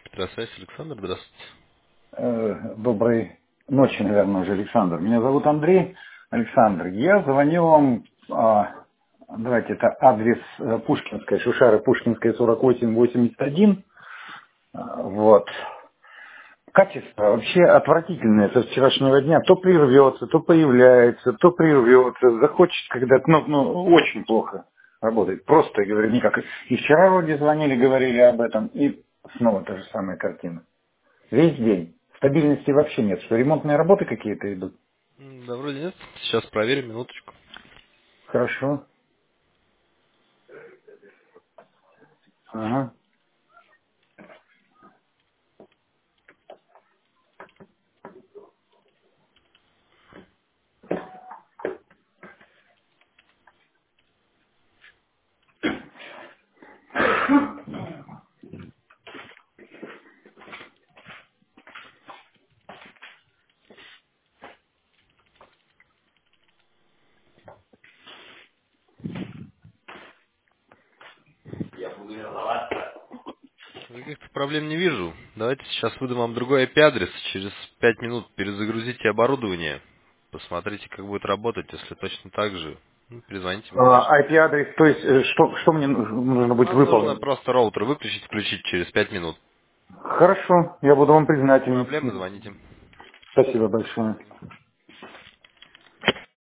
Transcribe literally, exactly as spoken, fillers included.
Электросвязь, Александр, здравствуйте. Э, Доброй ночи, наверное, уже, Александр. Меня зовут Андрей. Александр, я звоню вам, а, давайте, это адрес э, Пушкинская, Шушара Пушкинская, сорок восемь восемьдесят один. А, Вот. Качество вообще отвратительное со вчерашнего дня. То прервется, то появляется, то прервется. Захочет когда-то, ну, ну, очень плохо работает. Просто, я говорю, никак. И вчера вроде звонили, говорили об этом, и снова та же самая картина. Весь день. Стабильности вообще нет. Что, ремонтные работы какие-то идут? М, Да, вроде нет. Сейчас проверим, минуточку. Хорошо. Ага. Каких-то проблем не вижу. Давайте сейчас выдам вам другой ай пи-адрес. Через пять минут перезагрузите оборудование. Посмотрите, как будет работать. Если точно так же, ну, перезвоните мне, конечно. А, ай пи-адрес, то есть, э, что, что мне нужно нужно будет Вам нужно выполнить? просто роутер выключить, включить через пять минут. Хорошо, я буду вам Будут признателен. проблемы, звоните. Спасибо большое.